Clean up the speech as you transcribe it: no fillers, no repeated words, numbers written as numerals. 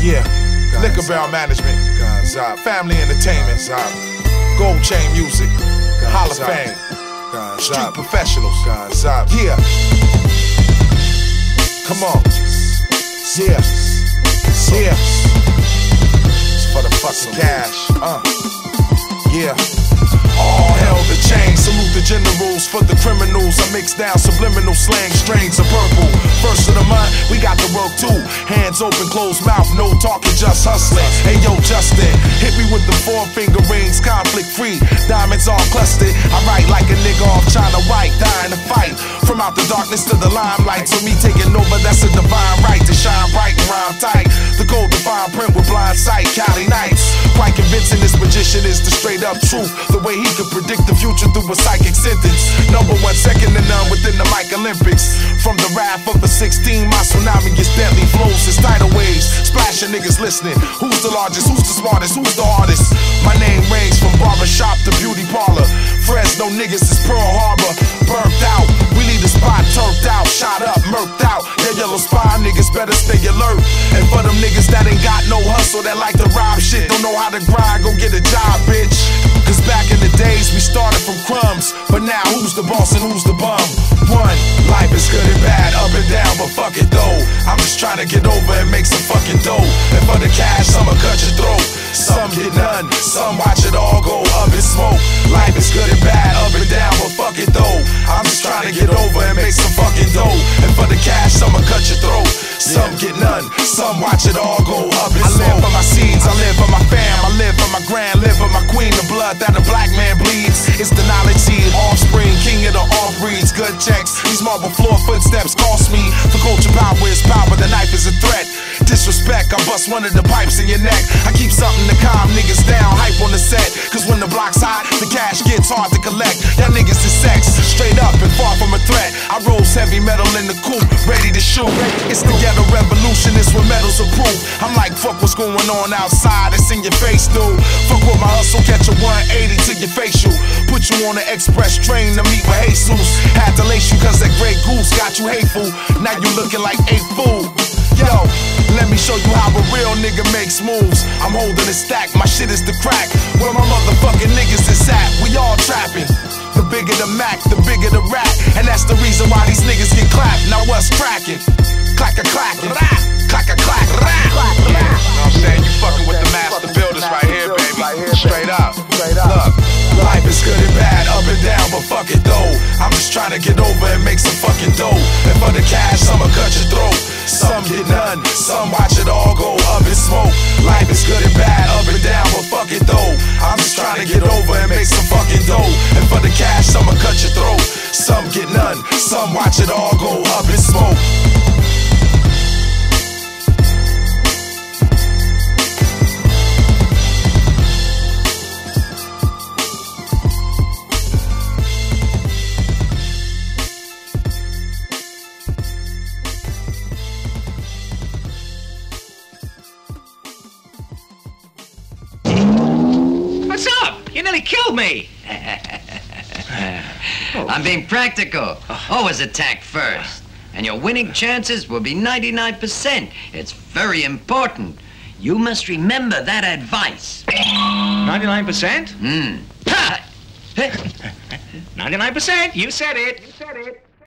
Yeah, Liquor Barrel Management, Family Entertainment, Gold Chain Music, Hall of Fame, Street Professionals. Yeah, come on. Yeah, yeah. It's for the fucking cash. Yeah. All hell the chain, salute the generals. For the criminals, I mix down subliminal slang, strains of purple. First of the month, we got the work too. Hands open, closed mouth, no talking, just hustling. Hey yo, Justin, hit me with the 4-finger rings, conflict free, diamonds all clustered. I write like a nigga off China White, dying to fight. From out the darkness to the limelight, so me taking over, that's a divine right to shine bright and rhyme tight. The gold divine print with blind sight, Cali nights. Quite convincing, this magician is the straight up truth. The way he could predict the future through a psychic sentence. Number one, second to none within the mic Olympics. From the wrath of the 16, my tsunami gets deadly flows as tidal waves. Splashing niggas listening. Who's the largest? Who's the smartest? Who's the hardest? My name ranges from barbershop to beauty parlor. Fresno niggas is Pearl Harbor. Burnt out. We leave the spot turned out. Shot up, murked out. Yeah, yellow spine niggas better stay alert. And for them niggas that ain't got no hustle, that like to rob shit, don't know how to grind, go get a job, bitch. Cause back in the days we started from crumbs, but now who's the boss and who's the bum? One, life is good and bad, up and down, but fuck it though. I'm just trying to get over and make some fucking dough. And for the cash, I'ma cut your throat. Some get none, some watch it all go up in smoke. Life is good and bad, up and down, but fuck it though. I'm just trying to get over and make some fucking dough. And for the cash, I'ma cut your throat. Some get none, some watch it all go up in smoke. I live for my seeds, I live for my fam, I live for my grand, live for my queen, the blood that a black man bleeds. It's the knowledge seed, offspring, king of the off breeds. Good checks, these marble floor footsteps cost me. For culture power is power, the knife is a threat. Disrespect, I bust one of the pipes in your neck. I keep something to calm niggas down, hype on the set. Cause when the block's hot, the cash gets hard to collect. Y'all niggas is sex, straight up and far from a threat. I rose heavy metal in the coupe, ready to shoot. It's the ghetto revolution, it's what metals are proof. I'm like, fuck what's going on outside, it's in your face, dude. Fuck with my hustle, catch a 180 to your facial. Put you on the express train to meet with Jesus. Had to lace you cause that Grey Goose got you hateful. Now you looking like a fool. Yo, let me show you how a real nigga makes moves. I'm holding a stack, my shit is the crack. Where my motherfucking niggas is at, we all trapping. The bigger the Mac, the bigger the rap. And that's the reason why these niggas get clapped. Now what's cracking? Clack a clackin', clack a clack, rap. You know what I'm saying? You fucking with the master builders right here, baby. Straight up. Look, life is good and bad, up and down, but fuck it though. I'm just trying to get over and make some fucking dough. And for the cash, I'ma cut your throat. Some get none, some watch it all go up in smoke. Life is good and bad, up and down, but fuck it though. I'm just trying to get over and make some fucking dough. And for the cash, I'ma cut your throat. Some get none, some watch it all go up in smoke. What's up? You nearly killed me. I'm being practical. Always attack first. And your winning chances will be 99%. It's very important. You must remember that advice. 99%? Hmm. 99%. You said it.